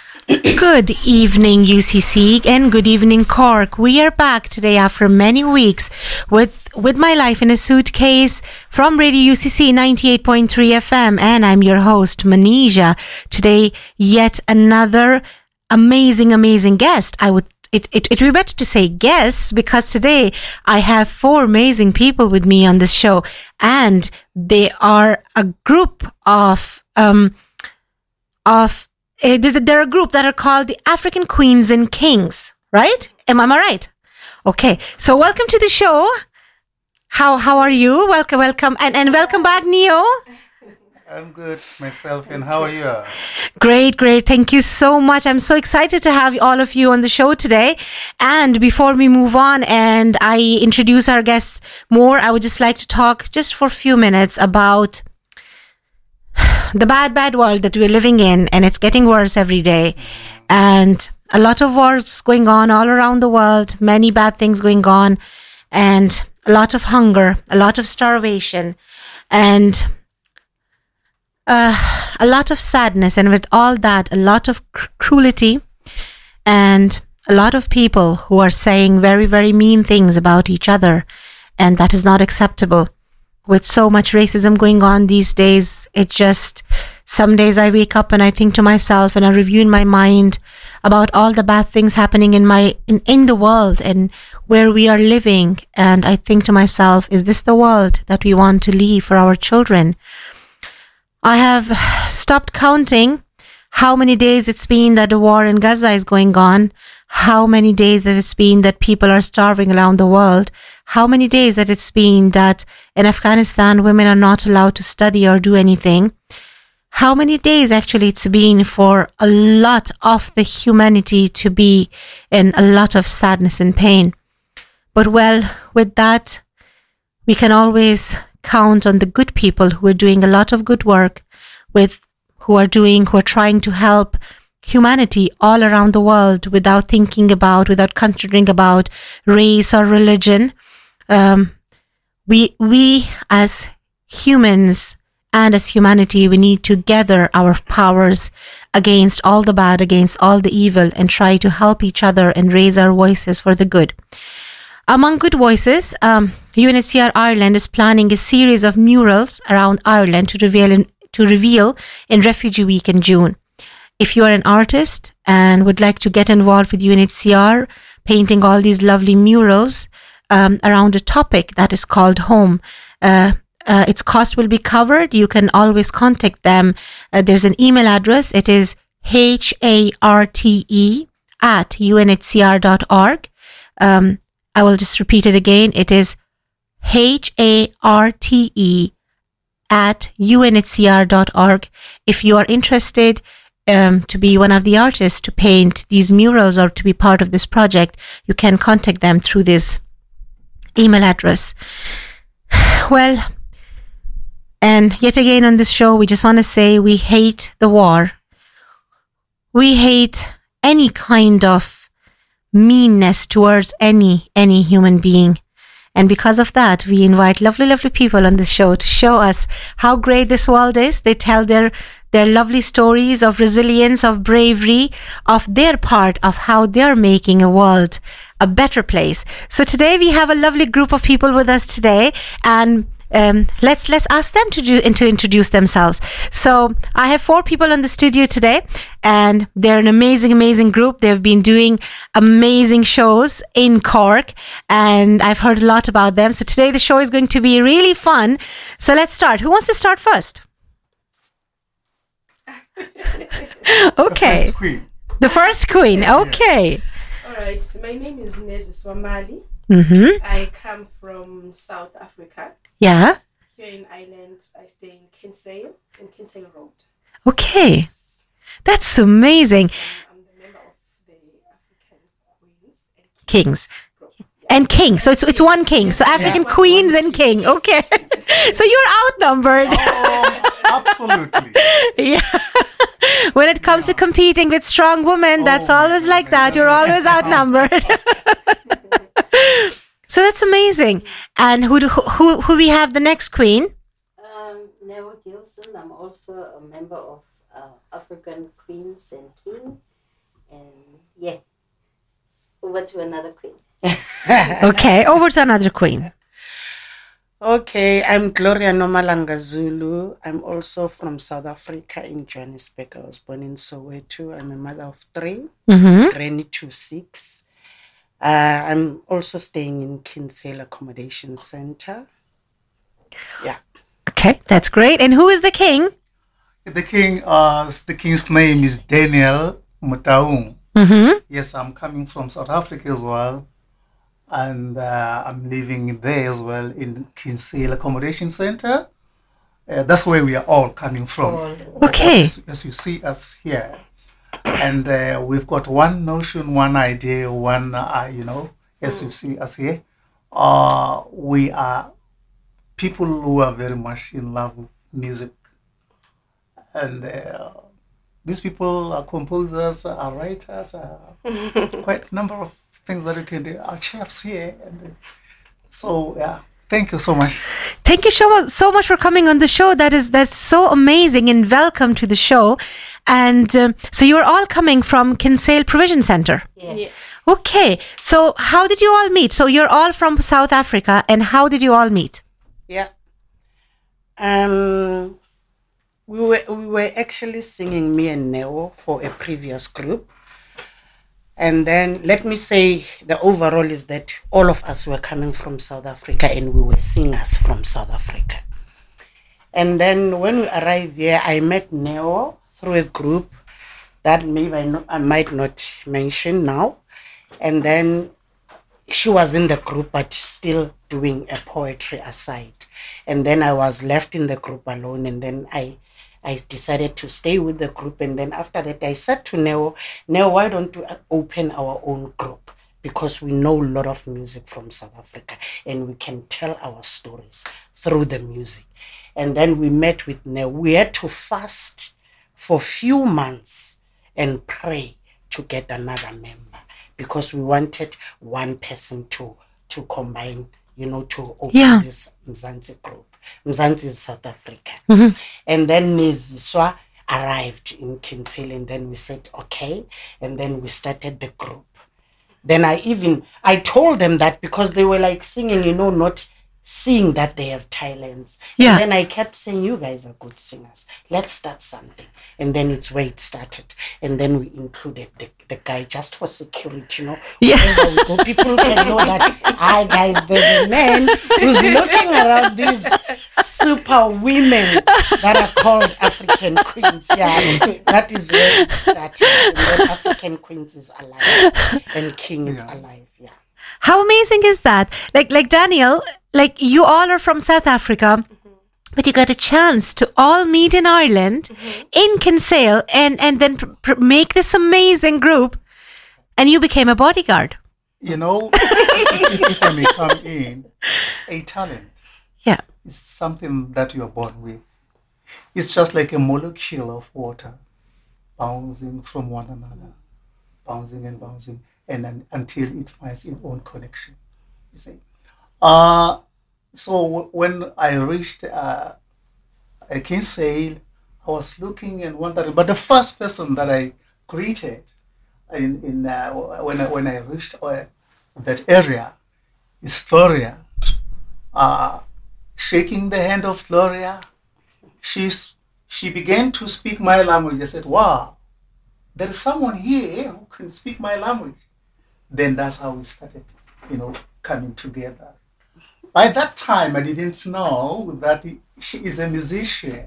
Good evening, UCC, and good evening, Cork. We are back today after many weeks with My Life in a Suitcase from Radio UCC 98.3 FM, and I'm your host, Manisha. Today, yet another amazing guest. It would be better to say guests, because today I have four amazing people with me on this show, and they are a group they're a group that are called the African Queens and Kings, right? Am I right? Okay, so welcome to the show. How are you? Welcome, and welcome back, Neo. I'm good myself, and how are you? Great. Thank you so much. I'm so excited to have all of you on the show today. And before we move on and I introduce our guests more, I would just like to talk just for a few minutes about the bad world that we're living in, and it's getting worse every day. And a lot of wars going on all around the world, many bad things going on, and a lot of hunger, a lot of starvation, and a lot of sadness, and with all that, a lot of cruelty, and a lot of people who are saying very mean things about each other, and that is not acceptable. With so much racism going on these days, some days I wake up and I think to myself, and I review in my mind about all the bad things happening in the world and where we are living, and I think to myself, is this the world that we want to leave for our children? I have stopped counting how many days it's been that the war in Gaza is going on, how many days that it's been that people are starving around the world, how many days that it's been that in Afghanistan women are not allowed to study or do anything, how many days actually it's been for a lot of the humanity to be in a lot of sadness and pain. But with that, we can always count on the good people who are doing a lot of good work, who are trying to help humanity all around the world without considering about race or religion. We as humans and as humanity, we need to gather our powers against all the bad, against all the evil, and try to help each other and raise our voices for the good. Among good voices, UNHCR Ireland is planning a series of murals around Ireland to reveal in Refugee Week in June. If you are an artist and would like to get involved with UNHCR, painting all these lovely murals around a topic that is called home, its cost will be covered. You can always contact them. There's an email address. It is harte@unhcr.org. I will just repeat it again. It is harte@unhcr.org. If you are interested to be one of the artists to paint these murals or to be part of this project, you can contact them through this email address. Well, and yet again on this show, we just want to say we hate the war. We hate any kind of meanness towards any human being. And because of that, we invite lovely people on this show to show us how great this world is. They tell their lovely stories of resilience, of bravery, of their part of how they're making a world a better place. So today we have a lovely group of people with us today, and let's ask them to introduce themselves. So I have four people in the studio today, and they're an amazing group. They've been doing amazing shows in Cork, and I've heard a lot about them. So today the show is going to be really fun. So let's start. Who wants to start first? Okay. The first queen. Okay. All right. My name is Nezi Swamali. Mm-hmm. I come from South Africa. Yeah. Here in Ireland, I stay in Kinsale Road. Okay. That's amazing. I'm the member of the African Queens and Kings. And king. So it's one king. So African queens and king. Okay. So you're outnumbered. Absolutely. Yeah. When it comes to competing with strong women, that's always like that. You're always outnumbered. So that's amazing. And who we have the next queen? Never Gilson. I'm also a member of African Queens and King. And yeah, over to another queen. Okay, over to another queen. Okay, I'm Gloria Nomalanga Zulu. I'm also from South Africa in Johannesburg. I was born in Soweto. I'm a mother of 3, granny to 6. I'm also staying in Kinsale Accommodation Center. Yeah. Okay, that's great. And who is the king? The king's name is Daniel Mutaung. Yes, I'm coming from South Africa as well. And I'm living there as well in Kinsale Accommodation Center. That's where we are all coming from. Okay. As you see us here. And we've got one notion, one idea, one, as you see us here. We are people who are very much in love with music. And these people are composers, are writers, quite a number of things that you can do. Our chefs here. And so, yeah, thank you so much. Thank you so much for coming on the show. That's so amazing, and welcome to the show. And so you're all coming from Kinsale Provision Center. Yes. Okay, so how did you all meet? So you're all from South Africa, and how did you all meet? Yeah. We were actually singing, me and Neo, for a previous group. And then let me say the overall is that all of us were coming from South Africa and we were singers from South Africa. And then when we arrived here, I met Neo through a group that maybe I might not mention now. And then she was in the group but still doing a poetry aside. And then I was left in the group alone, and then I decided to stay with the group. And then after that, I said to Neo, why don't we open our own group? Because we know a lot of music from South Africa and we can tell our stories through the music. And then we met with Neo. We had to fast for a few months and pray to get another member because we wanted one person to combine, to open this Mzansi group. Mzansi is South Africa. And then Neziswa arrived in Kinsale, and then we said, okay. And then we started the group. Then I told them that because they were like singing, not seeing that they have talents. Yeah. And then I kept saying, you guys are good singers. Let's start something. And then it's where it started. And then we included the guy just for security, Yeah. Wherever we go, people can know that, guys, there's a man who's looking around these super women that are called African queens. Yeah, that is where it started. And then African queens is alive and king is alive. Yeah. How amazing is that? Like Daniel, you all are from South Africa, but you got a chance to all meet in Ireland, in Kinsale, and then make this amazing group, and you became a bodyguard. If I may come in, a talent is something that you are born with. It's just like a molecule of water bouncing from one another, bouncing and bouncing, and then until it finds its own connection. You see. So when I reached Kinsale, I was looking and wondering. But the first person that I greeted when I reached that area is Floria. Shaking the hand of Floria, she began to speak my language. I said, "Wow, there is someone here who can speak my language." Then that's how we started, coming together. By that time, I didn't know that she is a musician,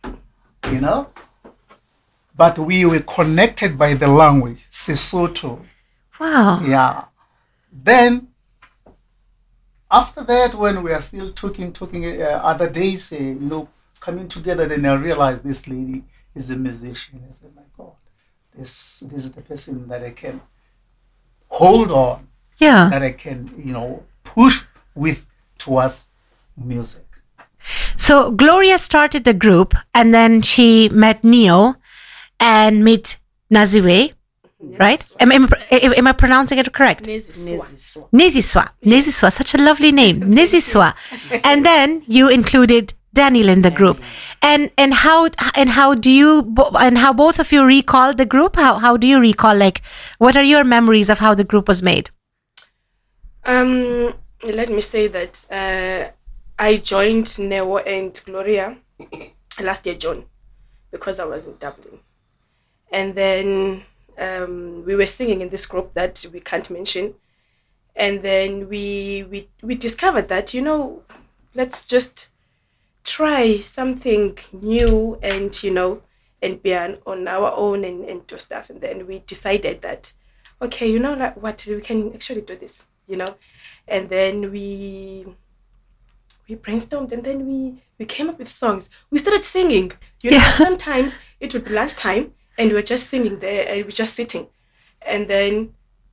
But we were connected by the language, Sesotho. Wow. Yeah. Then, after that, when we are still talking other days, coming together, then I realized this lady is a musician. I said, my God, this is the person that I can hold on. Yeah. That I can, push with towards music. So Gloria started the group, and then she met Neo and met Naziwe, right? Am I pronouncing it correct? Neziswa. Neziswa, such a lovely name. Neziswa. And then you included Daniel in the group. And how do you and how both of you recall the group? How do you recall, like, what are your memories of how the group was made? Let me say that I joined Neo and Gloria last year, June, because I was in Dublin. And then we were singing in this group that we can't mention. And then we discovered that, let's just try something new and, and be on our own and do stuff. And then we decided that, okay, like what, we can actually do this, And then we brainstormed, and then we came up with songs. We started singing. Sometimes it would be lunchtime and we were just singing there and we were just sitting. And then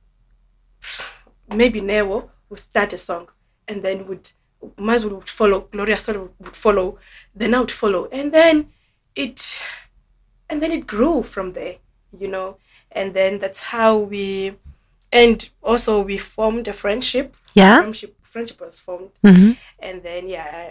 maybe Neo would start a song, and then Maz would follow, Gloria sort would follow, then I would follow. And then it grew from there, And then that's how and also we formed a friendship. Yeah. Friendship was formed. Mm-hmm. And then, yeah.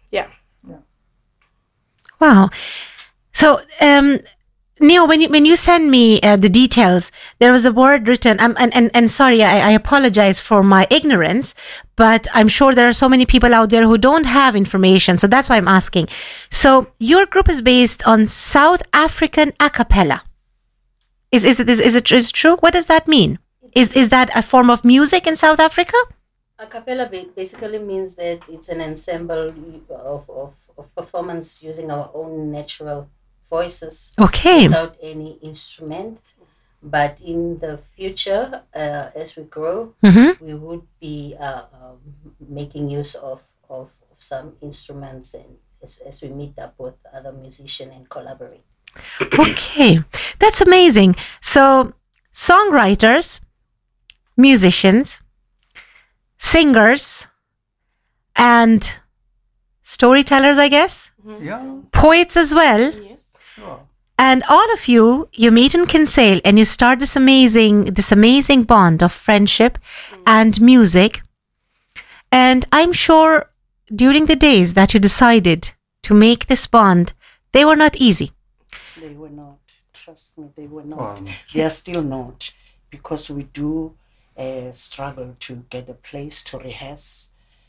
Wow. So, Neo, when you send me the details, there was a word written, and sorry, I apologize for my ignorance, but I'm sure there are so many people out there who don't have information, so that's why I'm asking. So your group is based on South African a cappella. Is it true? What does that mean? Is that a form of music in South Africa? A cappella basically means that it's an ensemble of performance using our own natural voices, okay, without any instrument. But in the future, as we grow, mm-hmm. we would be making use of some instruments, and as we meet up with other musicians and collaborate. Okay, that's amazing. So songwriters, musicians, singers, and storytellers, I guess, Yeah, poets as well. Yes. sure. And all of you meet in Kinsale and you start this amazing bond of friendship and music. And I'm sure during the days that you decided to make this bond, they were not easy. They were not. Trust me, they were not. Well, They are still not, because we do struggle to get a place to rehearse.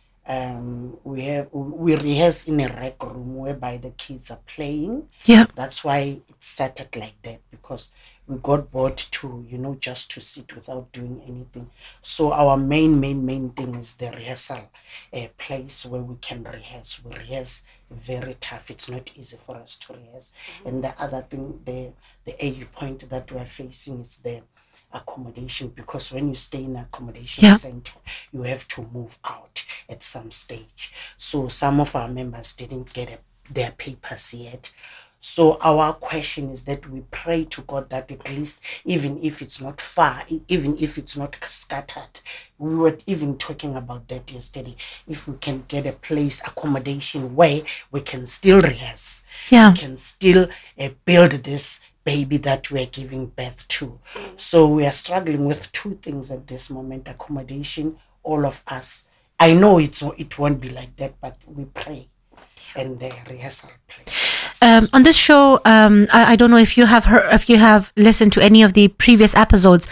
We rehearse in a rec room whereby the kids are playing. Yeah. That's why it started like that, because we got bored to, just to sit without doing anything. So our main thing is the rehearsal, a place where we can rehearse. We rehearse very tough. It's not easy for us to rehearse. And the other thing, the early point that we're facing is the accommodation, because when you stay in an accommodation center, you have to move out at some stage. So some of our members didn't get their papers yet. So our question is that we pray to God that at least, even if it's not far, even if it's not scattered, we were even talking about that yesterday, if we can get a place, accommodation where we can still rehearse, Yeah. we can still build this baby that we're giving birth to. So we are struggling with two things at this moment: accommodation, all of us. I know it won't be like that, but we pray, and the rehearsal place. On this show, I don't know if you have listened to any of the previous episodes.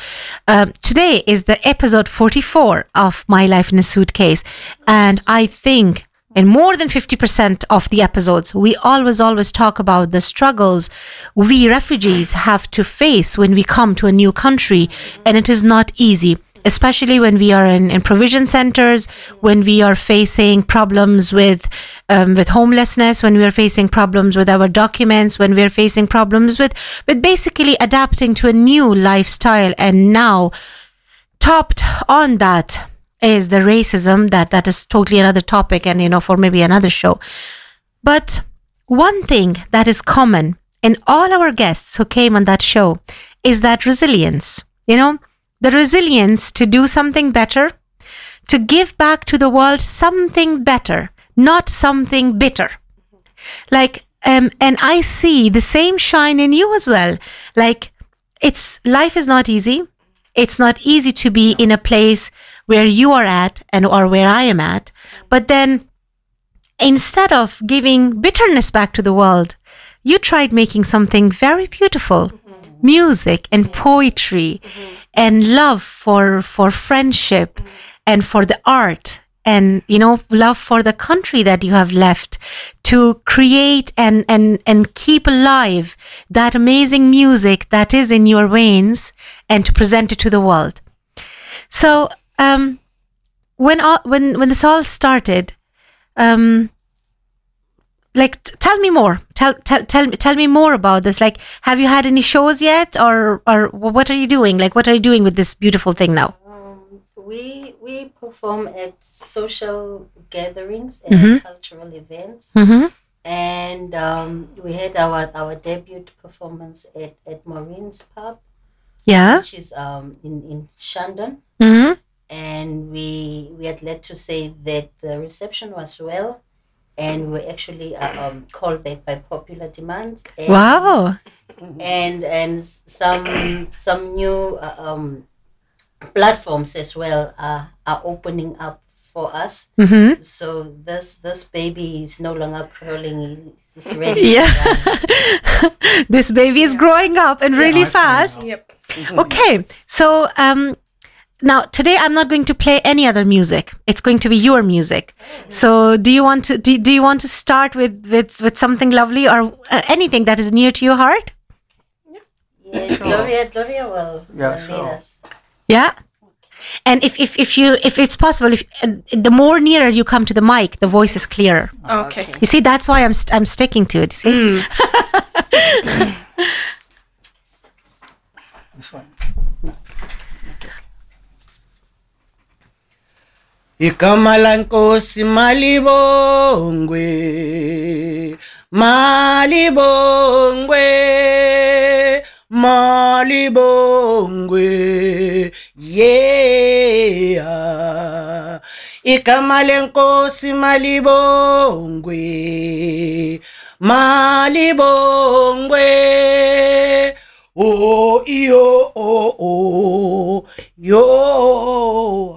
Today is the episode 44 of My Life in a Suitcase, and I think in more than 50% of the episodes, we always talk about the struggles we refugees have to face when we come to a new country, and it is not easy. Especially when we are in provision centers, when we are facing problems with homelessness, when we are facing problems with our documents, when we are facing problems with basically adapting to a new lifestyle. And now, topped on that is the racism that is totally another topic, and for maybe another show. But one thing that is common in all our guests who came on that show is that resilience. The resilience to do something better, to give back to the world something better, not something bitter. And I see the same shine in you as well. Life is not easy. It's not easy to be in a place where you are at or where I am at. But then instead of giving bitterness back to the world, you tried making something very beautiful. Music and poetry and love for friendship and for the art and, love for the country that you have left to create and keep alive that amazing music that is in your veins and to present it to the world. So, when this all started, tell me more. Tell me more about this. Like, have you had any shows yet, or what are you doing? Like, what are you doing with this beautiful thing now? We perform at social gatherings and cultural events, and we had our debut performance at Maureen's Pub, which is in Shandon, and we are glad to say that the reception was well. And we're actually called back by popular demand. And, wow! And some new platforms as well are opening up for us. So this baby is no longer crawling; he's ready. Yeah, this baby is growing up and really fast. Yep. Okay, so now today I'm not going to play any other music. It's going to be your music. So do you want to start with something lovely or anything that is near to your heart? Yeah, sure. Gloria will lead us. Yeah. And if it's possible, the more nearer you come to the mic, the voice is clearer. Okay. You see, that's why I'm sticking to it. You see? This one. Igama lankosi malibongwe, malibongwe, malibongwe, yeah. Igama lenkosi malibongwe, malibongwe, oh, yo, oh, oh, yo.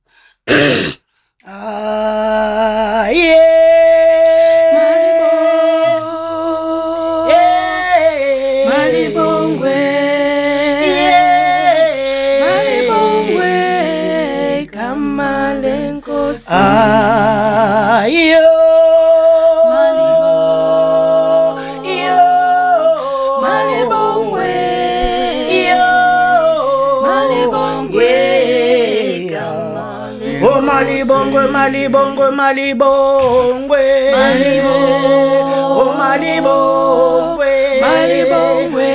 Malibongwe, Malibongwe, kama lenkosi. Malibongwe, malibongwe, malibongwe, oh malibongwe, Malibongwe,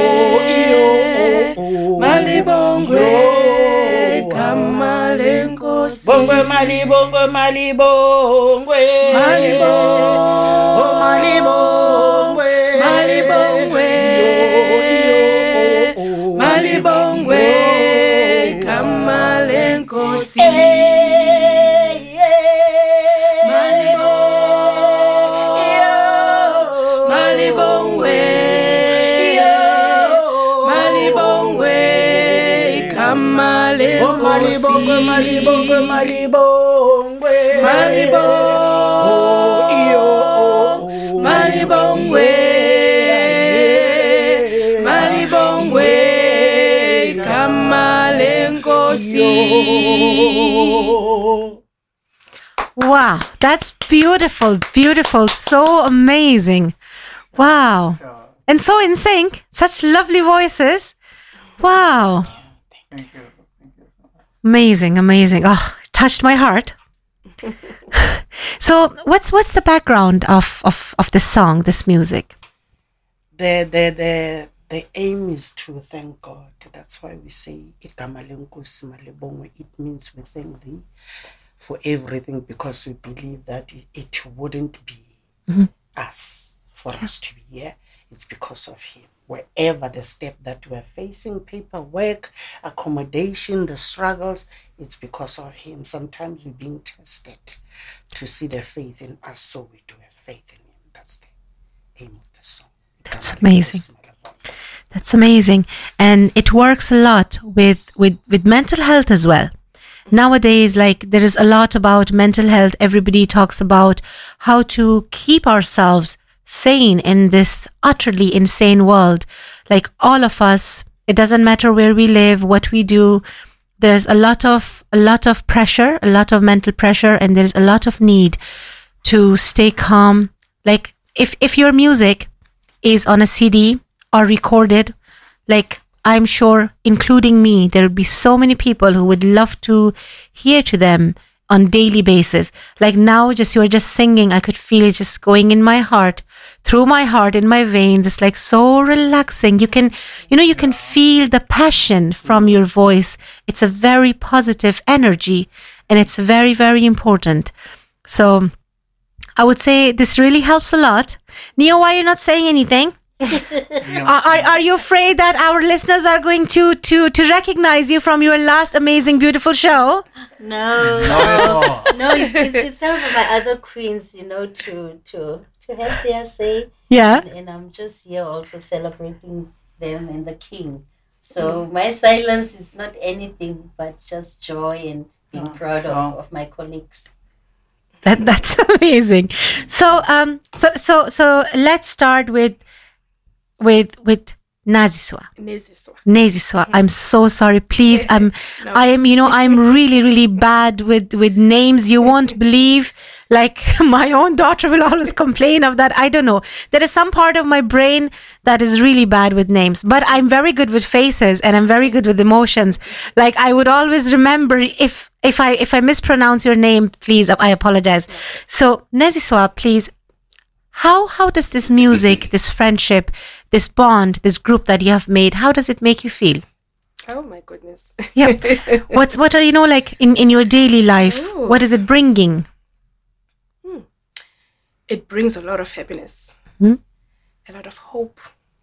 Malibongwe, kama lenkosi. bongwe, malibongwe, malibongwe, Malibongwe, oh malibongwe, Malibongwe, Malibongwe, kama lenkosi. Malibongwe, Malibongwe, kama lenkosi. malibongwe, malibongwe, Malibongwe, Malibongwe, kama lenkosi. Wow, that's beautiful, beautiful, so amazing. Wow. Sure. And so in sync, such lovely voices. Wow. Thank you. Thank you so much. Amazing, amazing. Oh, it touched my heart. So what's the background of this song, this music? The aim is to thank God. That's why we say igama lenkosi malibongwe. It means we thank thee for everything, because we believe that it wouldn't be us for us to be here. It's because of him. Wherever the step that we're facing, paperwork, accommodation, the struggles, it's because of him. Sometimes we're being tested to see the faith in us, so we do have faith in him. That's the aim of the song. That's amazing. That's amazing. And it works a lot with mental health as well. Nowadays, like, there is a lot about mental health. Everybody talks about how to keep ourselves sane in this utterly insane world. Like, all of us, it doesn't matter where we live, what we do. There's a lot of pressure, a lot of mental pressure, and there's a lot of need to stay calm. Like, if your music is on a CD or recorded, like, I'm sure, including me, there would be so many people who would love to hear to them on daily basis. Like, now, you're just singing, I could feel it just going in my heart, through my heart, in my veins. It's like so relaxing. You can feel the passion from your voice. It's a very positive energy, and it's very, very important. So I would say this really helps a lot. Neo, why are you not saying anything? Are you afraid that our listeners are going to recognize you from your last amazing, beautiful show? No, it's some of my other queens, to have their say. Yeah. And I'm just here also celebrating them and the king. So my silence is not anything but just joy and being proud of my colleagues. That's amazing. So let's start with Naziswa. Naziswa. I'm so sorry. Please, I am, I'm really, really bad with names. You won't believe. Like, my own daughter will always complain of that. I don't know. There is some part of my brain that is really bad with names, but I'm very good with faces, and I'm very good with emotions. Like, I would always remember if I mispronounce your name, please, I apologize. So, Naziswa, please, how does this music, this friendship, this bond, this group that you have made, how does it make you feel? Oh my goodness. Yeah. What are, like, in your daily life? Ooh. What is it bringing? It brings a lot of happiness, Hmm? a lot of hope,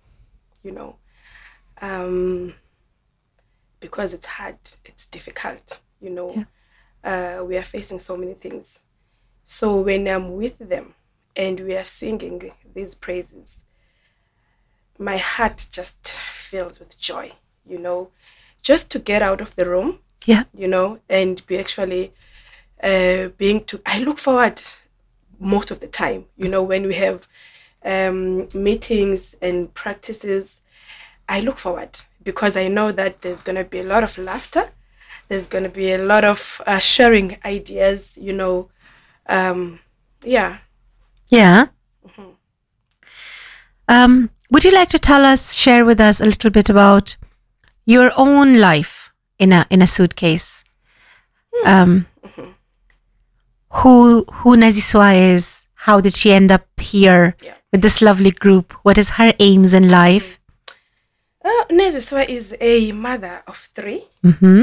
because it's hard, it's difficult, Yeah. We are facing so many things. So when I'm with them and we are singing these praises, my heart just fills with joy, just to get out of the room, Yeah. And be actually I look forward most of the time, when we have meetings and practices, I look forward because I know that there's going to be a lot of laughter. There's going to be a lot of sharing ideas, Yeah. Yeah. Would you like to share with us a little bit about your own life in a suitcase? Who Naziswa is? How did she end up here with this lovely group? What is her aims in life? Naziswa is a mother of 3. Mm-hmm.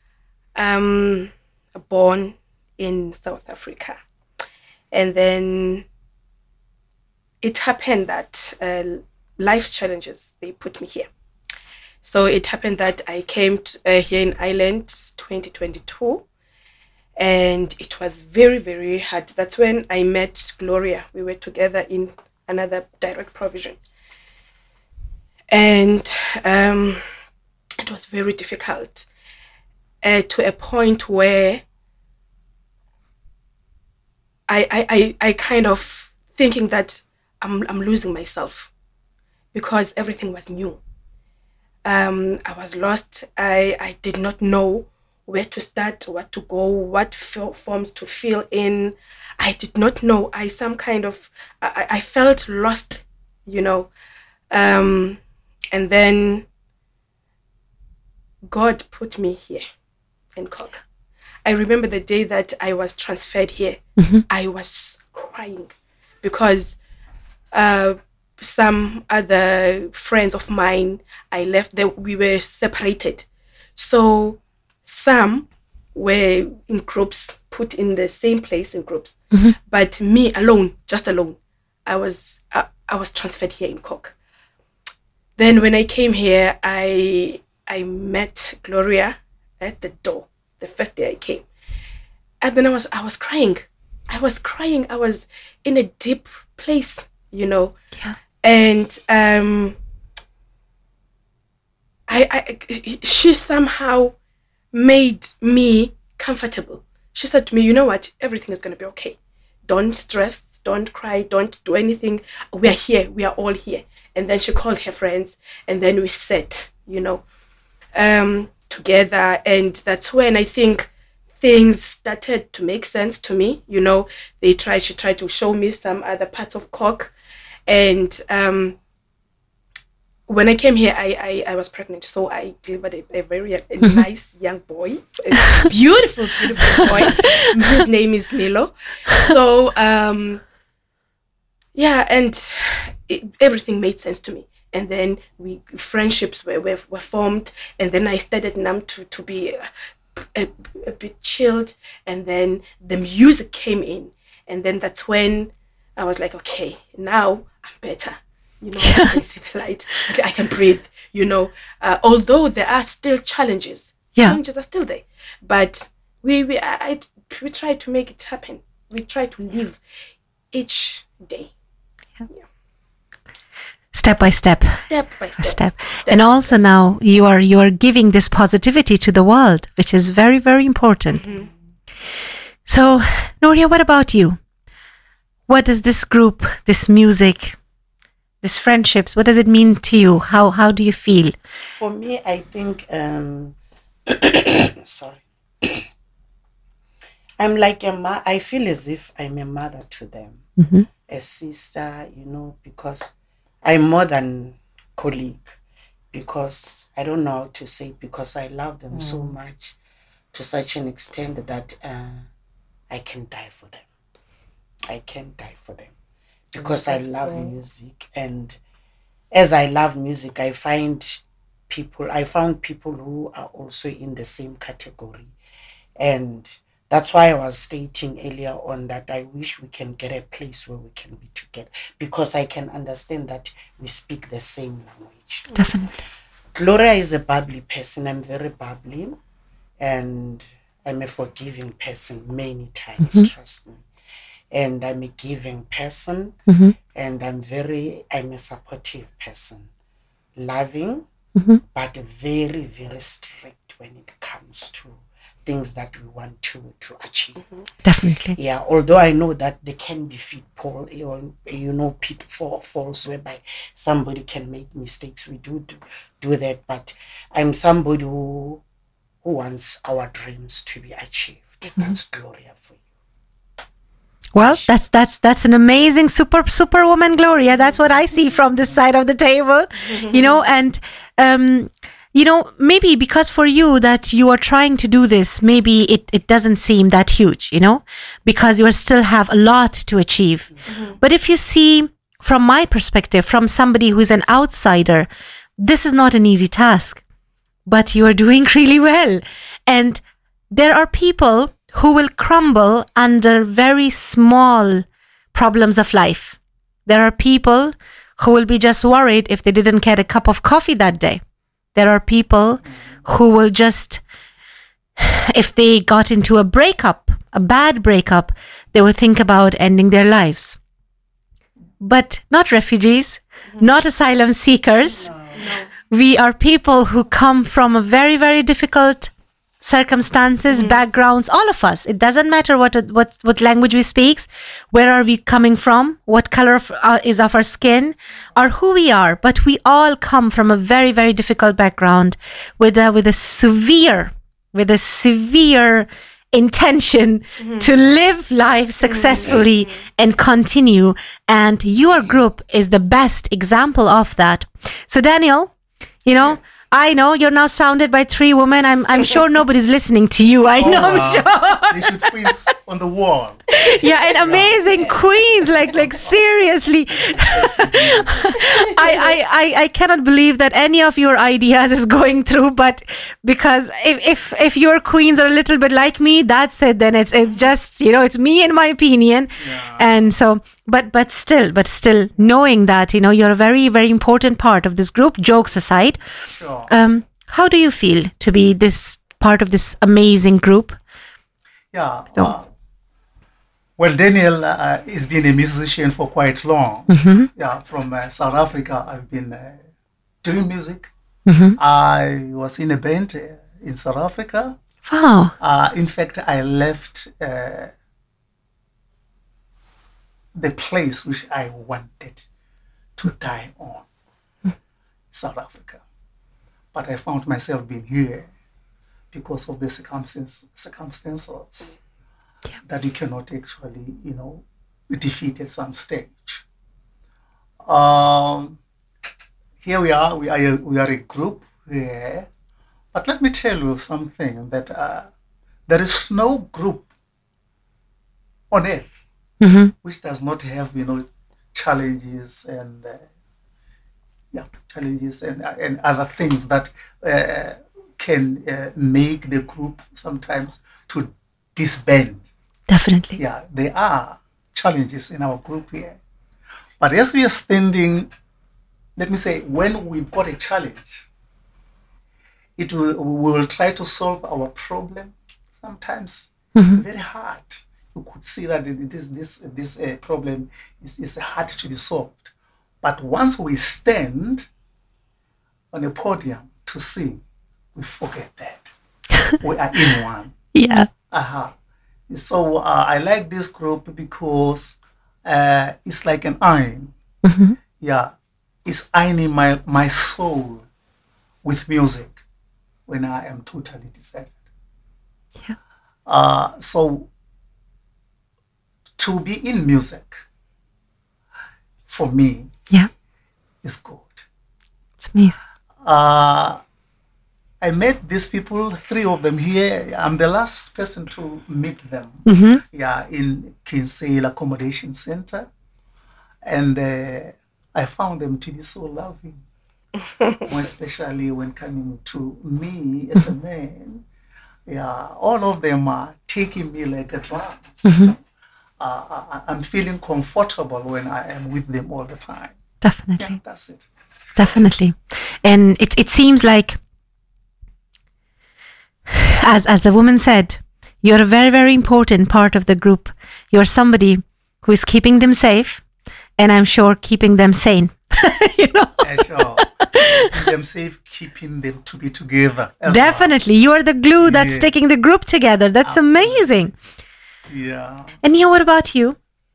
Born in South Africa. And then it happened that life challenges, they put me here. So it happened that I came here in Ireland 2022. And it was very, very hard. That's when I met Gloria. We were together in another direct provision. And it was very difficult to a point where I kind of thinking that I'm losing myself because everything was new. I was lost. I did not know where to start, what to go, what forms to fill in. I did not know. I felt lost, and then God put me here in Cork. I remember the day that I was transferred here. Mm-hmm. I was crying because some other friends of mine, I left them, we were separated. So some were in groups, put in the same place in groups. Mm-hmm. But me alone, just alone, I was transferred here in Cork. Then when I came here, I met Gloria at the door the first day I came. And then I was crying. I was in a deep place, Yeah. And she somehow made me comfortable. She said to me, you know what, everything is going to be okay. Don't stress, don't cry, don't do anything. We are here, we are all here. And then she called her friends, and then we sat, together. And that's when I think things started to make sense to me. She tried to show me some other parts of Cork. And when I came here, I was pregnant, so I delivered a very nice young boy, a beautiful boy. His name is Milo. So, and everything made sense to me. And then friendships were formed, and then I started to be a bit chilled, and then the music came in, and then that's when I was like, okay, now I'm better. I can see the light. I can breathe. Although there are still challenges. Challenges are still there, but we try to make it happen. We try to live each day. Step by step. Step by step. And also now you are giving this positivity to the world, which is very, very important. Mm-hmm. So, Nuria, what about you? What does this group, this music, these friendships, what does it mean to you? How do you feel? For me, I think, sorry. I'm like I feel as if I'm a mother to them, mm-hmm. a sister, because I'm more than colleague, because I don't know how to say it, because I love them so much to such an extent that I can die for them. I can die for them because I love music. And as I love music, I found people who are also in the same category. And that's why I was stating earlier on that I wish we can get a place where we can be together, because I can understand that we speak the same language. Definitely. Gloria is a bubbly person. I'm very bubbly, and I'm a forgiving person many times, mm-hmm. trust me. And I'm a giving person, mm-hmm. and I'm a supportive person. Loving, mm-hmm. but very, very strict when it comes to things that we want to achieve. Mm-hmm. Definitely. Yeah, although I know that there can be pitfalls whereby somebody can make mistakes. We do that, but I'm somebody who wants our dreams to be achieved. Mm-hmm. That's Gloria for you. Well, that's an amazing superwoman, Gloria. That's what I see from this side of the table, mm-hmm. And maybe because for you that you are trying to do this, maybe it doesn't seem that huge, because you still have a lot to achieve. Mm-hmm. But if you see from my perspective, from somebody who is an outsider, this is not an easy task, but you are doing really well. And there are people who will crumble under very small problems of life. There are people who will be just worried if they didn't get a cup of coffee that day. There are people who will just, if they got into a bad breakup, they will think about ending their lives. But not refugees, not asylum seekers. No. We are people who come from a very, very difficult circumstances, backgrounds, all of us. It doesn't matter what language we speak, where are we coming from, what color is of our skin, or who we are. But we all come from a very, very difficult background with a severe intention to live life successfully and continue. And your group is the best example of that. So Daniel, I know you're now surrounded by 3 women. I'm sure nobody's listening to you. I'm sure. They should freeze on the wall. Yeah, and amazing queens, like seriously. I cannot believe that any of your ideas is going through, but because if your queens are a little bit like me, that's it. Then it's just it's me and my opinion, and so. But still, knowing that you're a very, very important part of this group. Jokes aside, sure. How do you feel to be this part of this amazing group? Yeah. Well, Daniel has been a musician for quite long. Mm-hmm. Yeah, from South Africa, I've been doing music. Mm-hmm. I was in a band in South Africa. Wow. In fact, I left the place which I wanted to die on, South Africa. But I found myself being here because of the circumstances that you cannot actually, defeat at some stage. Here we are a group here. But let me tell you something, that there is no group on earth which does not have, challenges and other things that can make the group sometimes to disband. Definitely. Yeah, there are challenges in our group here. But as we are standing, let me say, when we've got a challenge, we will try to solve our problem. Sometimes very hard. You could see that this problem is hard to be solved. But once we stand on a podium to sing, we forget that. We are in one. Yeah. So I like this group because it's like an iron. Yeah, it's ironing my soul with music when I am totally deserted. Yeah. So to be in music, for me, is good. It's amazing. I met these people, 3 of them here. I'm the last person to meet them. In Kinsale Accommodation Center. And I found them to be so loving, more especially when coming to me as a man. Yeah, all of them are taking me like a trance. I'm feeling comfortable when I am with them all the time. Definitely. Yeah, that's it. Definitely. And it seems like, as the woman said, you're a very, very important part of the group. You're somebody who is keeping them safe, and I'm sure keeping them sane. Sure. Keeping them safe, keeping them to be together. Definitely. Well. You are the glue that's sticking the group together. That's amazing. Yeah. And Nia, what about you?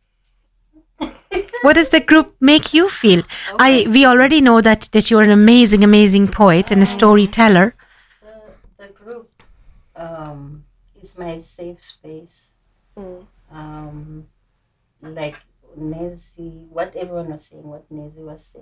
What does the group make you feel? We already know that you're an amazing, amazing poet and a storyteller. The group is my safe space. Like Nezi, what everyone was saying, what Nezi was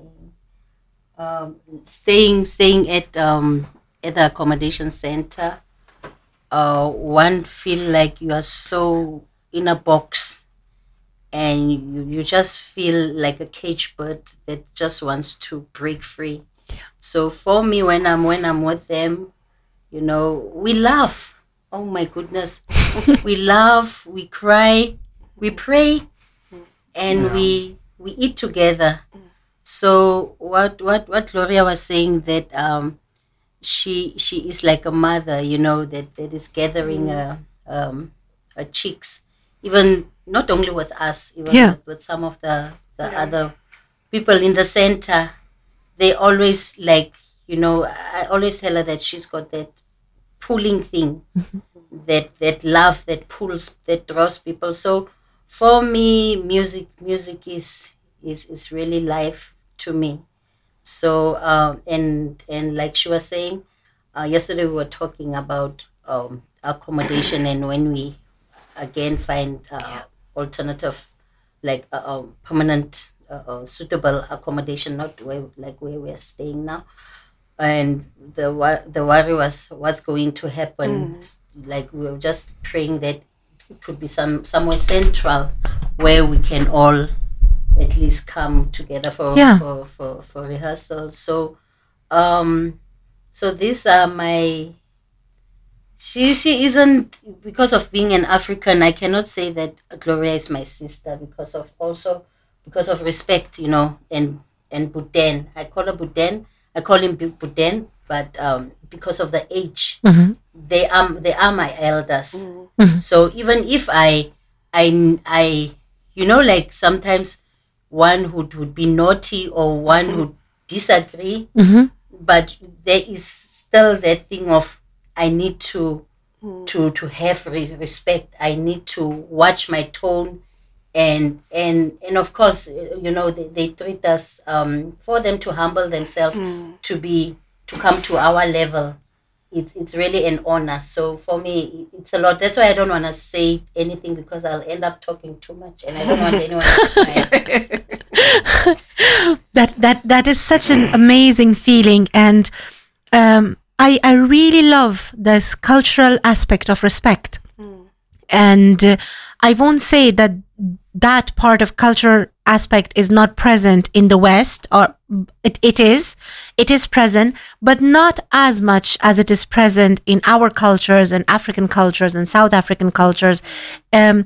saying. Staying at the accommodation center, one feel like you are so in a box. And you just feel like a cage bird that just wants to break free. So for me, when I'm with them, we laugh. Oh my goodness, we laugh, we cry, we pray, and we eat together. So what Gloria was saying, that she is like a mother, that is gathering her chicks, even. Not only with us, even with some of the other people in the center. They always I always tell her that she's got that pulling thing, that love that pulls, that draws people. So for me, music is really life to me. So and like she was saying, yesterday we were talking about accommodation, and when we again find alternative, like permanent, suitable accommodation, not where we're staying now. And the worry was what's going to happen. Like we were just praying that it could be somewhere central where we can all at least come together for rehearsals. So so these are my. She isn't, because of being an African, I cannot say that Gloria is my sister because of respect, and Buden. I call her Buden. I call him Buden, but because of the age, they are my elders. So even if I like sometimes one would be naughty or one would disagree, but there is still that thing of I need to to have respect, I need to watch my tone, and of course, they treat us, for them to humble themselves, to come to our level. It's really an honor. So for me, it's a lot. That's why I don't want to say anything, because I'll end up talking too much, and I don't want anyone to That is such an amazing feeling, and I really love this cultural aspect of respect. And I won't say that part of cultural aspect is not present in the West, or it is present, but not as much as it is present in our cultures and African cultures and South African cultures. And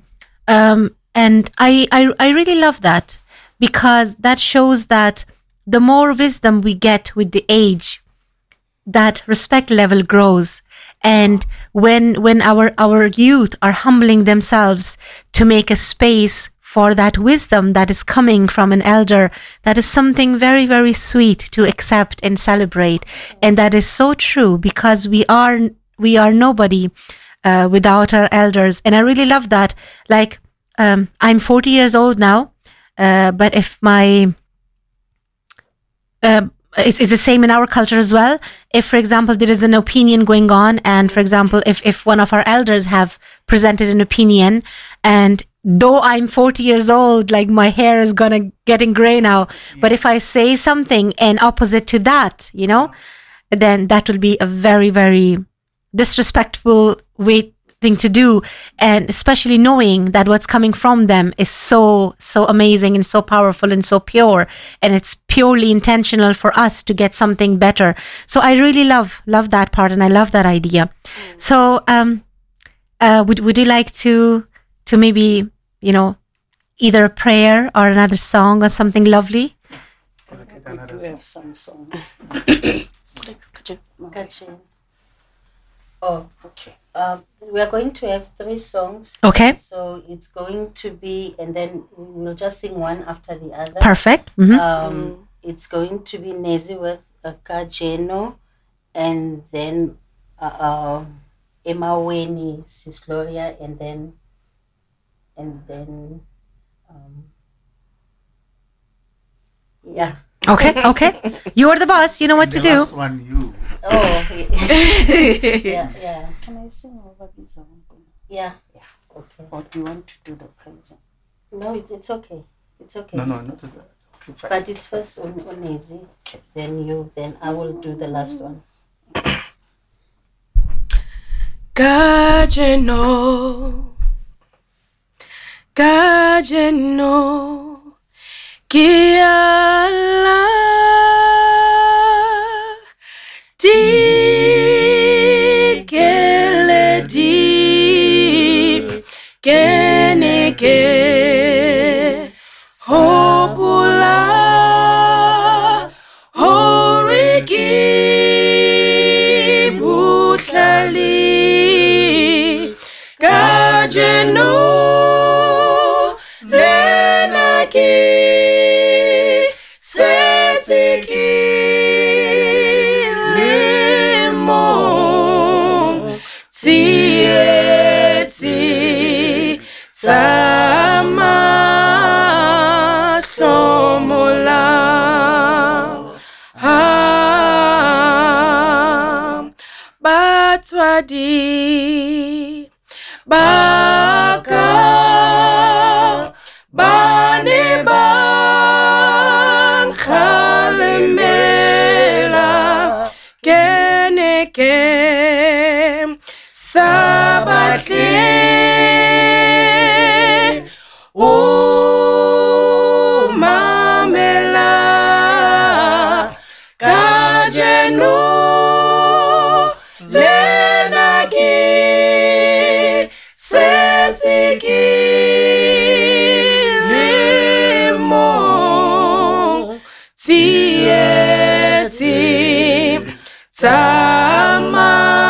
I really love that, because that shows that the more wisdom we get with the age, that respect level grows. And when our youth are humbling themselves to make a space for that wisdom that is coming from an elder, that is something very, very sweet to accept and celebrate. And that is so true, because we are nobody without our elders. And I really love that. Like, I'm 40 years old now, but if my it's the same in our culture as well. If, for example, there is an opinion going on, and for example, if one of our elders have presented an opinion, and though I'm 40 years old, like my hair is getting gray now, but if I say something and opposite to that, then that will be a very, very disrespectful thing to do, and especially knowing that what's coming from them is so amazing and so powerful and so pure, and it's purely intentional for us to get something better. So I really love that part, and I love that idea. So would you like to maybe either a prayer or another song or something lovely? We do have some songs. Oh, okay. We are going to have 3 songs. Okay. So it's going to be, and then we'll just sing one after the other. Perfect. Mm-hmm. It's going to be Nezi with Kajeno, and then Emma Weni, Sis Gloria, and then yeah. Okay. You are the boss. You know what to do. Last one, you. Oh, yeah. Can I sing over this? Yeah. Okay. Or do you want to do the praise? No, it's okay. It's okay. No, not that. Okay, fine. But it's first on Nezi, then I will do the last one. Kajeno, Kiala, Keledi, Keneke, Hopula, Horiki, Butlali, Kajeno, Lenaki, Setiki, Limo, Tieti, Sama, Shomola, Batwadi, Baka, Bane Ban Khalemela, Keneke, Sabatle, O Mamela, Kajeno, Lenaki, Setiki, Limo, Tiesi, Tama.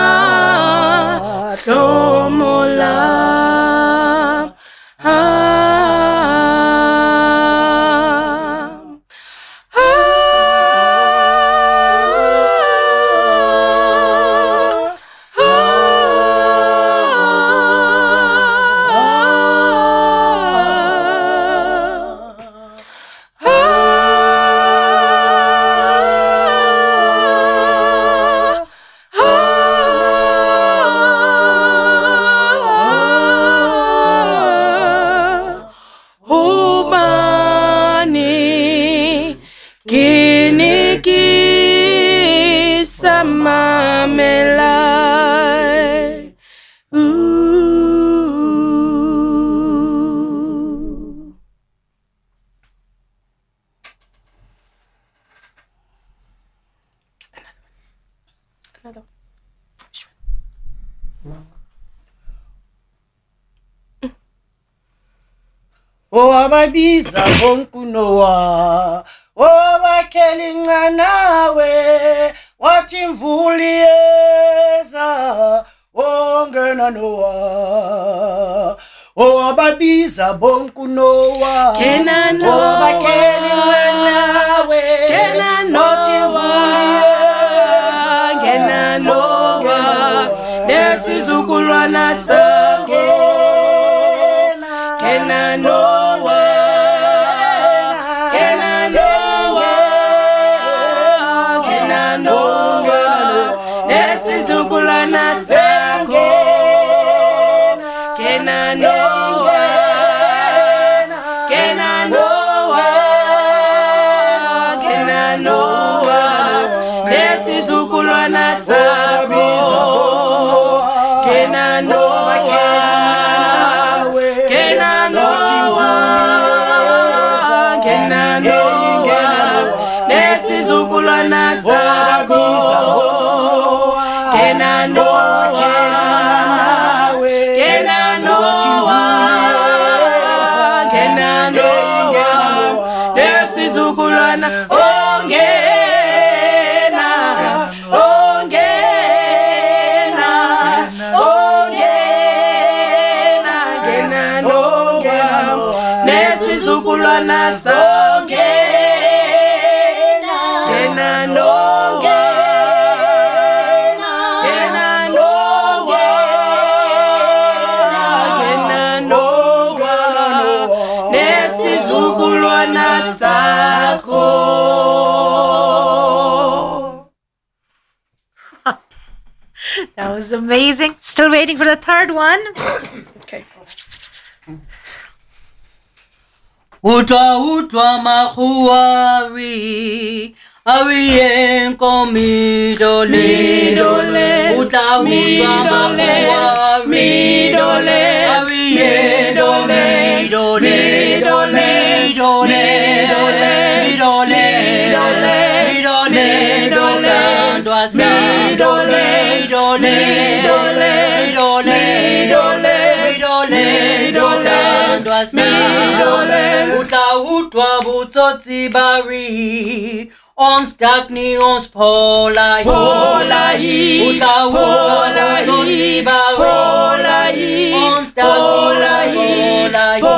Owababiza bonkunowa, owabakhela incanawe, wathi imvula iyeza, ongena Noah. Owababiza bonkunowa, Ngena Noah, owabakhela incanawe, Ngena wathi imvula iyeza, Ngena Noah, nesizukulwana sakho. Ngena Noah, Ngena Noah, Ngena Noah, nesizukulwana sakho. Ngena Noah, Ngena Noah, Ngena Noah, nesizukulwana sakho. Ngena Noah, Ngena Noah, Ngena Noah, nesizukulwana sakho. Ngena Noah, Ngena Noah, Ngena Noah, nesizukulwana. Oh, ngena, oh, ngena, oh, ngena, Ngena Noah, nesizukulwana sakho. Ngena Noah, Ngena Noah, Ngena Noah, nesizukulwana sakho. That was amazing. Still waiting for the third one. Okay. Utwa mahuari Arienko midole Utwa mahuari midole Arienko midole Utwa butsotsi bari on stakni on spolahi Utwa butsotsi bari on stakni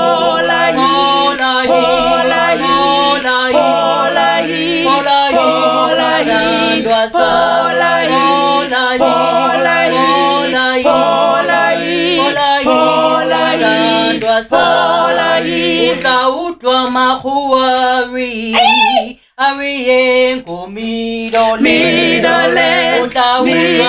Utwa mahuari Arienko midole Utwa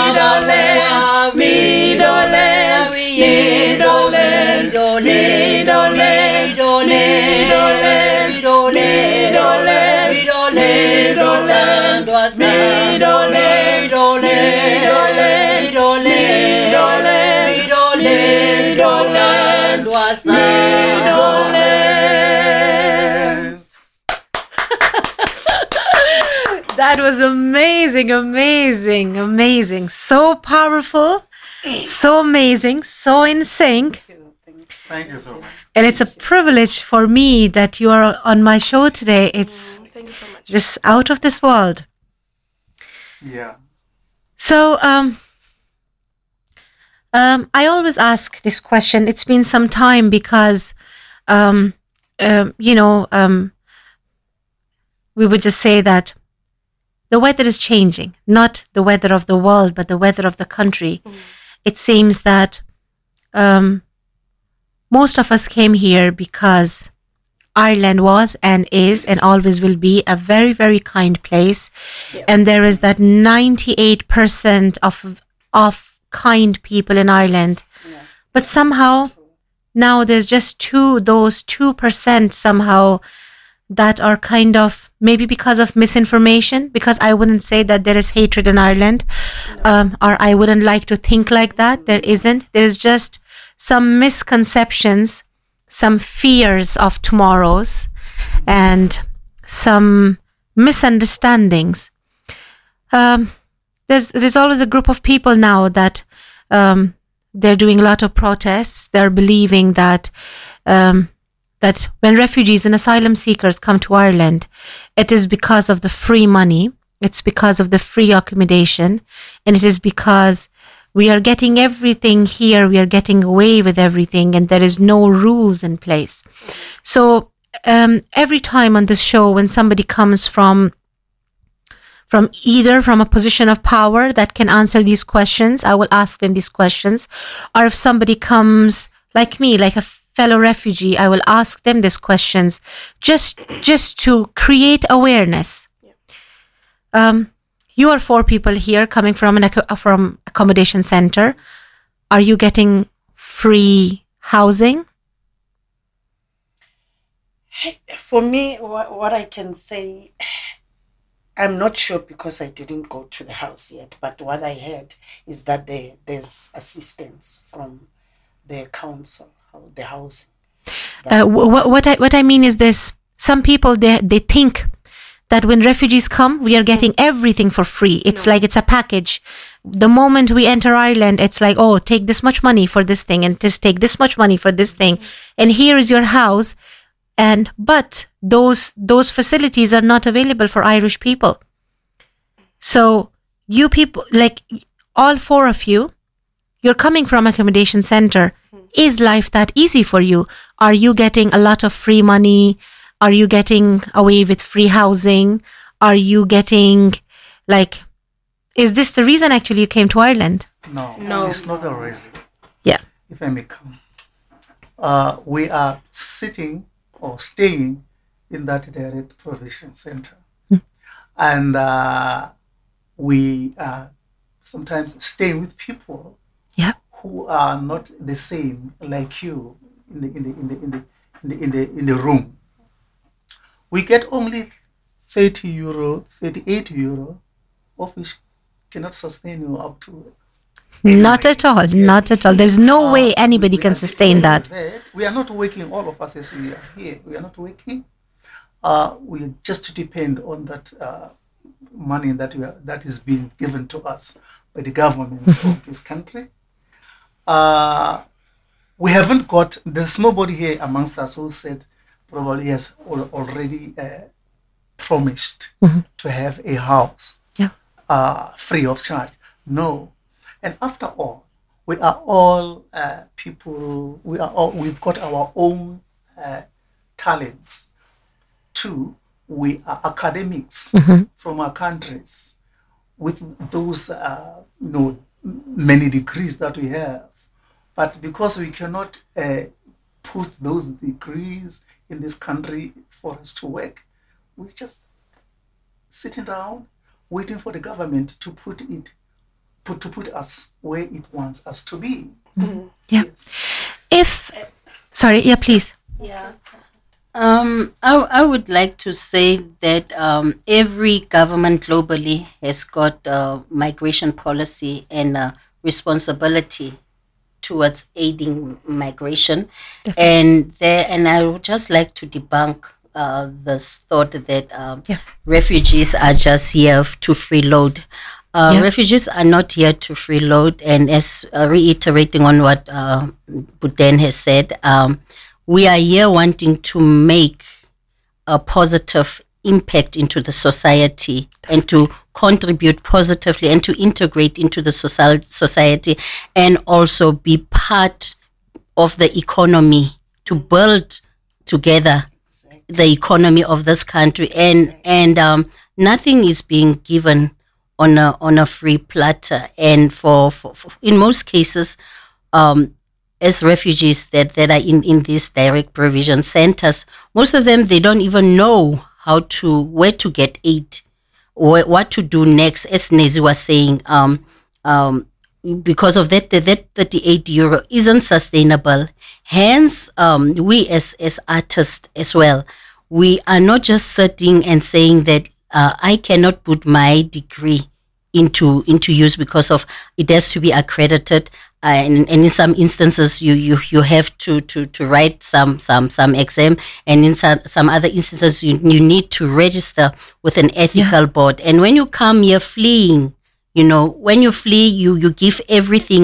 That was amazing, amazing, amazing. So powerful, so amazing, so in sync. Thank you so much. And it's a privilege for me that you are on my show today. It's Thank you so much. just out of this world. Yeah. So, I always ask this question. It's been some time because, we would just say that the weather is changing, not the weather of the world, but the weather of the country. It seems that most of us came here because Ireland was and is and always will be a very, very kind place. Yeah. And there is that 98% of kind people in Ireland. Yeah. But somehow now there's just those 2% somehow that are kind of, maybe because of misinformation, because I wouldn't say that there is hatred in Ireland, or I wouldn't like to think like that. There isn't. There's just some misconceptions, some fears of tomorrows, and some misunderstandings. There's always a group of people now that they're doing a lot of protests. They're believing that that when refugees and asylum seekers come to Ireland, it is because of the free money, it's because of the free accommodation, and it is because we are getting everything here, we are getting away with everything, and there is no rules in place. So every time on this show, when somebody comes from either from a position of power that can answer these questions, I will ask them these questions. Or if somebody comes like me, like a fellow refugee, I will ask them these questions just to create awareness. You are 4 people here coming from from accommodation center. Are you getting free housing? For me, what I can say, I'm not sure because I didn't go to the house yet, but what I heard is that there's assistance from the council, the housing. What I mean is this: some people they think that when refugees come, we are getting everything for free. It's like it's a package. The moment we enter Ireland, it's like, oh, take this much money for this thing, and just take this much money for this thing, and here is your house. But those facilities are not available for Irish people. So you people, like all 4 of you, you're coming from accommodation center. Is life that easy for you? Are you getting a lot of free money? Are you getting away with free housing? Are you getting, like, is this the reason actually you came to Ireland? No, it's not a reason. Yeah. If I may come. We are sitting or staying in that direct provision center. And we are sometimes staying with people who are not the same like you in the room. We get only 30 euro, 38 euro, of which cannot sustain you up to. Not at all. Not at all. There's no way anybody can sustain that. We are not working, all of us as we are here. We are not working. We just depend on that money that is being given to us by the government of this country. We haven't got. There's nobody here amongst us who said probably has already promised to have a house free of charge. No. And after all, we are all people. We've got our own talents. Too, we are academics from our countries with those many degrees that we have. But because we cannot put those degrees in this country for us to work, we're just sitting down, waiting for the government to put us where it wants us to be. Yeah. Yes. Please. Yeah. I would like to say that every government globally has got migration policy and responsibility towards aiding migration. Definitely. And I would just like to debunk this thought that refugees are just here to freeload. Refugees are not here to freeload, and as reiterating on what Boden has said, we are here wanting to make a positive impact into the society and to contribute positively and to integrate into the society and also be part of the economy, to build together the economy of this country. And nothing is being given on a free platter. And for in most cases, as refugees that are in these direct provision centers, most of them, they don't even know where to get aid or what to do next. As Nezi was saying, because of that 38 euro isn't sustainable. Hence, we as artists as well, we are not just sitting and saying that I cannot put my degree into use because of it has to be accredited. And in some instances, you have to write some exam, and in some other instances, you need to register with an ethical board. And when you come here fleeing, when you flee, you give everything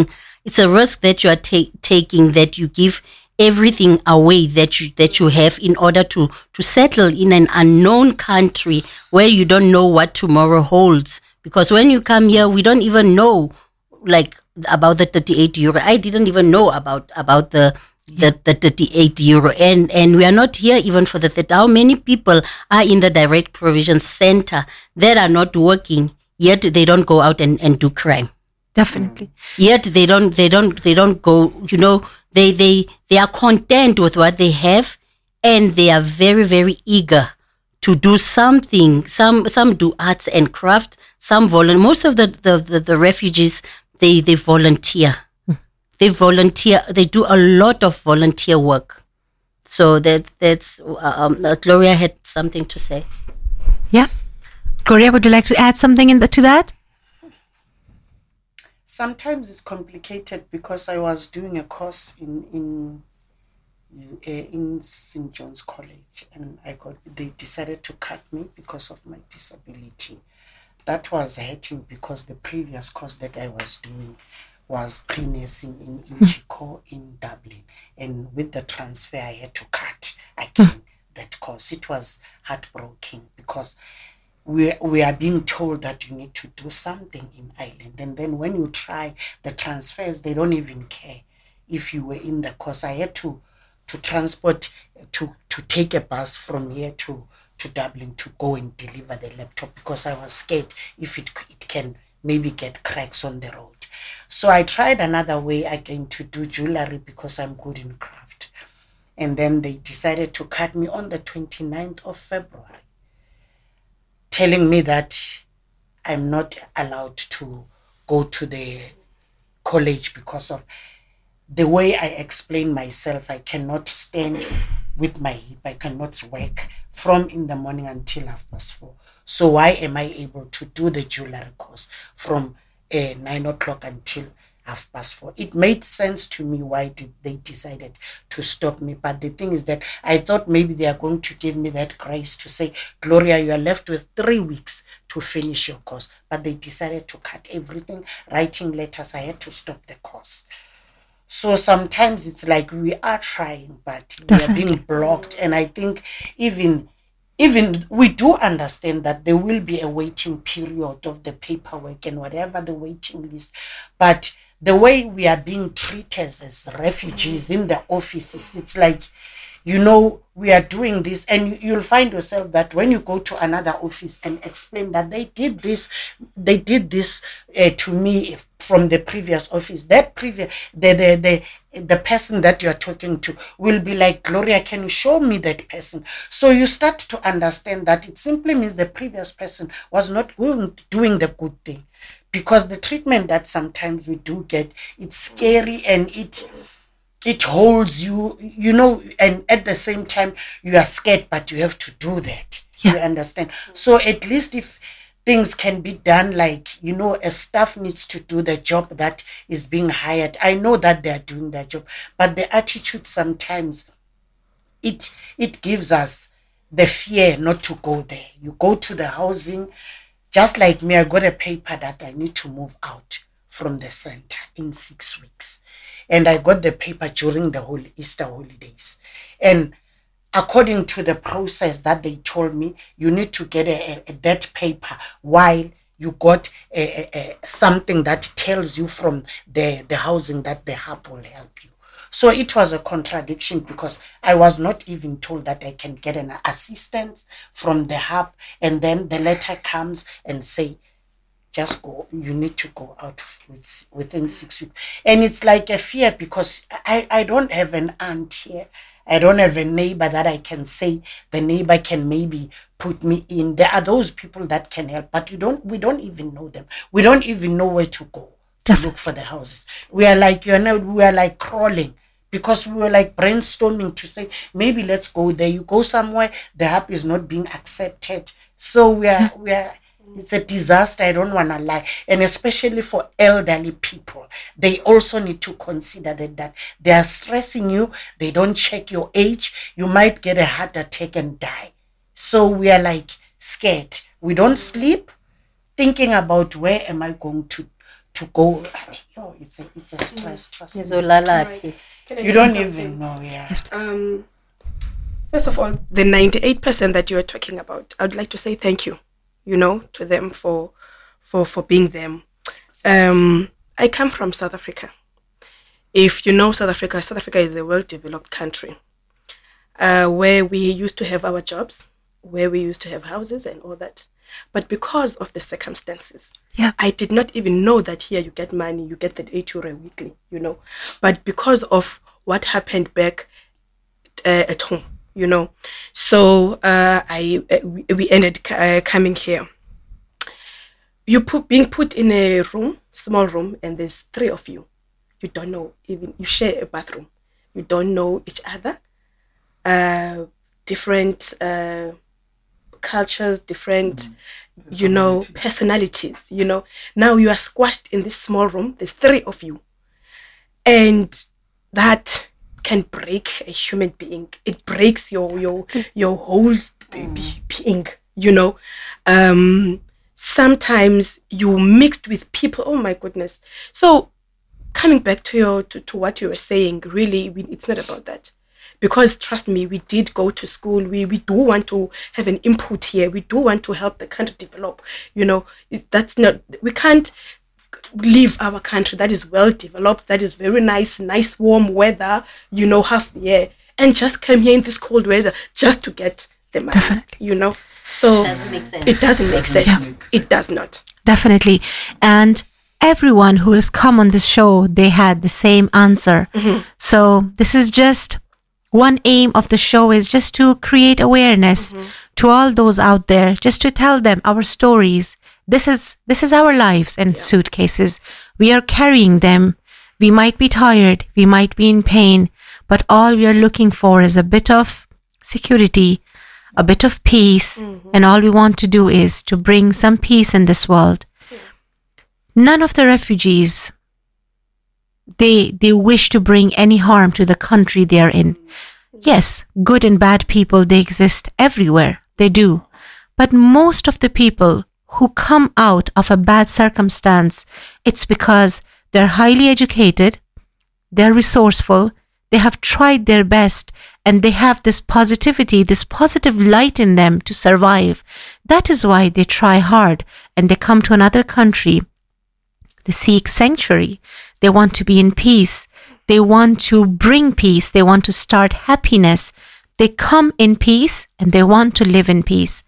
It's a risk that you are taking, that you give everything away that you have in order to settle in an unknown country where you don't know what tomorrow holds. Because when you come here, we don't even know like about the 38 euro. I didn't even know about the 38 euro, and we are not here even for the 30. How many people are in the direct provision center that are not working, yet they don't go out and do crime? Definitely. Yet they don't go, they are content with what they have, and they are very, very eager to do something. Some do arts and craft, some volunteer. Most of the refugees, they volunteer. They volunteer. They do a lot of volunteer work. So that's Gloria had something to say. Yeah. Gloria, would you like to add something to that? Sometimes it's complicated because I was doing a course in St. John's College, and they decided to cut me because of my disability. That was hurting because the previous course that I was doing was pre-nursing in Chico in Dublin, and with the transfer I had to cut again that course. It was heartbreaking because we are being told that you need to do something in Ireland, and then when you try the transfers, they don't even care if you were in the course. I had to transport to take a bus from here to Dublin to go and deliver the laptop because I was scared if it can maybe get cracks on the road. So I tried another way again to do jewelry because I'm good in craft, and then they decided to cut me on the 29th of February, telling me that I'm not allowed to go to the college because of the way I explain myself. I cannot stand with my hip. I cannot work from in the morning until 4:30. So why am I able to do the jewelry course from 9 o'clock until 4:30? It made sense to me why they decided to stop me. But the thing is that I thought maybe they are going to give me that grace to say, Gloria, you are left with 3 weeks to finish your course. But they decided to cut everything, writing letters. I had to stop the course. So sometimes it's like we are trying, but we are being blocked. And I think even we do understand that there will be a waiting period of the paperwork and whatever the waiting list. But the way we are being treated as refugees in the offices, it's like, we are doing this, and you'll find yourself that when you go to another office and explain that they did this to me from the previous office, that the person that you are talking to will be like, Gloria, can you show me that person? So you start to understand that it simply means the previous person was not doing the good thing, because the treatment that sometimes we do get, it's scary, and it holds you, and at the same time you are scared, but you have to do that. Yeah. You understand? So at least if things can be done, like, a staff needs to do the job that is being hired. I know that they are doing their job, but the attitude sometimes, it gives us the fear not to go there. You go to the housing, just like me, I got a paper that I need to move out from the center in 6 weeks. And I got the paper during the whole Easter holidays. And according to the process that they told me, you need to get that paper while you got something that tells you from the housing that the hub will help you. So it was a contradiction, because I was not even told that I can get an assistance from the hub, and then the letter comes and say, just go, you need to go out within 6 weeks. And it's like a fear, because I don't have an aunt here. I don't have a neighbor that I can say the neighbor can maybe put me in. There are those people that can help, but we don't even know them. We don't even know where to go to look for the houses. We are like, we are like crawling, because we were like brainstorming to say, maybe let's go there. You go somewhere, the help is not being accepted. So we are it's a disaster, I don't want to lie. And especially for elderly people, they also need to consider that they are stressing you. They don't check your age. You might get a heart attack and die. So we are like scared. We don't sleep, thinking about where am I going to to go. It's a stress. Trust me. Ngizolalaphi? Can I You say don't something? even know. Yeah. First of all, the 98% that you are talking about, I would like to say thank you, to them for being them. I come from South Africa. If you know South Africa is a well-developed country where we used to have our jobs, where we used to have houses and all that. But because of the circumstances, I did not even know that here you get money, you get the 8 euro weekly, But because of what happened back at home, so we ended coming here. Being put in a room, small room, and there's 3 of you. You don't know, even you share a bathroom. You don't know each other. Different cultures, different, personalities, Now you are squashed in this small room. There's 3 of you. And that can break a human being. It breaks your whole being, Sometimes you mixed with people. Oh my goodness. So coming back to what you were saying, really, it's not about that. Because trust me, we did go to school. We do want to have an input here. We do want to help the country develop. That's not, we can't leave our country that is well developed, that is very nice warm weather, half the year, and just come here in this cold weather just to get the money. Definitely. So It doesn't make sense. It doesn't make sense. Yeah. It does not. Definitely. And everyone who has come on this show, they had the same answer. So this is just one aim of the show, is just to create awareness to all those out there, just to tell them our stories. This is our lives and suitcases. We are carrying them. We might be tired. We might be in pain, but all we are looking for is a bit of security, a bit of peace. And all we want to do is to bring some peace in this world. None of the refugees, they wish to bring any harm to the country they are in. Yes, good and bad people, they exist everywhere. They do. But most of the people who come out of a bad circumstance, it's because they're highly educated, they're resourceful, they have tried their best, and they have this positivity, this positive light in them to survive. That is why they try hard and they come to another country. They seek sanctuary. They want to be in peace. They want to bring peace. They want to start happiness. They come in peace and they want to live in peace.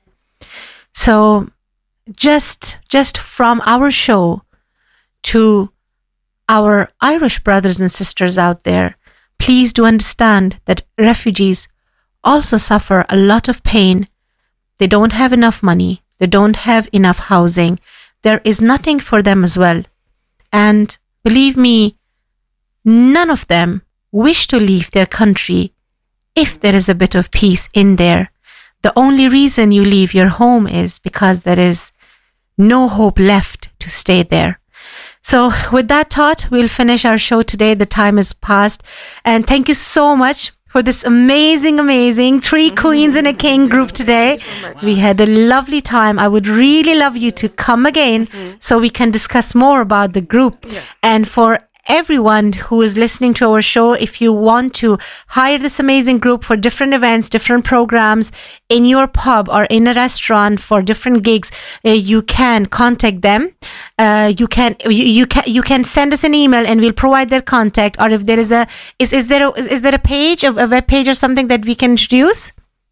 So just from our show to our Irish brothers and sisters out there, please do understand that refugees also suffer a lot of pain. They don't have enough money. They don't have enough housing. There is nothing for them as well. And believe me, none of them wish to leave their country if there is a bit of peace in there. The only reason you leave your home is because there is no hope left to stay there. So with that thought, we'll finish our show today. The time is past. And thank you so much for this amazing 3 queens and a king group today. We had a lovely time. I would really love you to come again so we can discuss more about the group. And for everyone who is listening to our show, if you want to hire this amazing group for different events, different programs in your pub or in a restaurant for different gigs, you can contact them. You can send us an email and we'll provide their contact. Or if there is is there a page, a web page or something that we can introduce?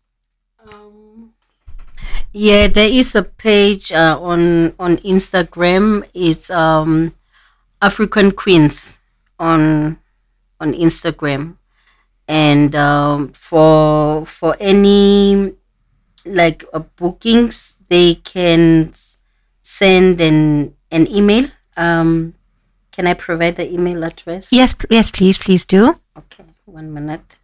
Yeah, there is a page on Instagram. It's African Queens on Instagram, and for any bookings, they can send an email. Can I provide the email address? Yes, please do. Okay, 1 minute.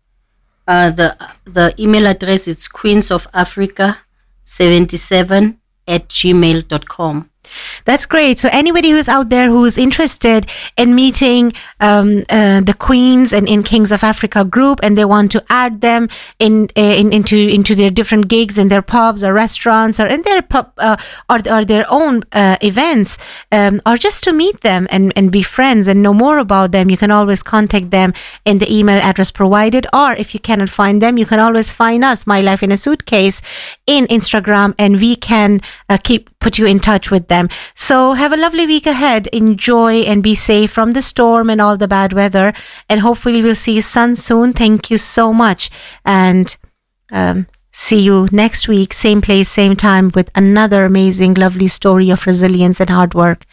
The email address is queensofafrica77@gmail.com. That's great. So anybody who's out there who's interested in meeting the Queens and in Kings of Africa group, and they want to add them into their different gigs in their pubs or restaurants or in their pub or their own events, or just to meet them and be friends and know more about them, you can always contact them in the email address provided. Or if you cannot find them, you can always find us, My Life in a Suitcase, in Instagram, and we can put you in touch with them. So have a lovely week ahead. Enjoy and be safe from the storm and all the bad weather, and hopefully we'll see sun soon. Thank you so much, and see you next week, same place, same time, with another amazing, lovely story of resilience and hard work.